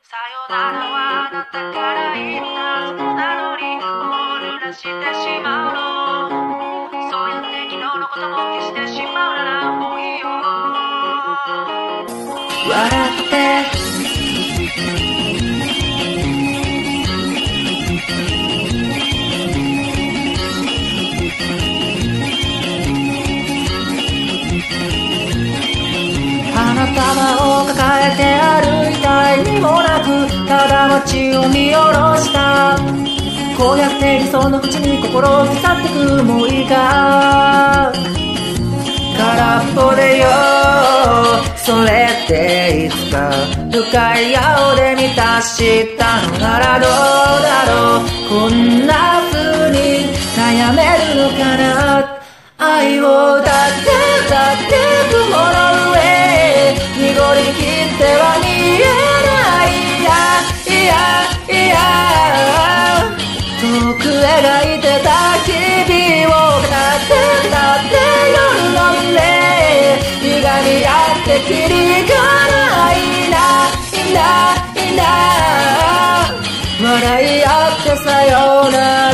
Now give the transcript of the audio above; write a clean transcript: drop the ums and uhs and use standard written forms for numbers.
さよならはあなたから言ったそこなのにもう濡らしてしまうの。そうやって昨日のことも消してしまうならもういいよ。笑って花束を抱えて歩いた意味もなくただ街を見下ろした。こうやって理想の淵に心を刻ってくもういいか。空っぽでよそれっていつか向かい合うで満たしたのならどうだろう。こんな風に悩めるのかな。愛をだって雲の上濁りきっては見えない。いや遠く描いてた日々をだって夜の上歪み合ってきりがないな笑い合ってさよなら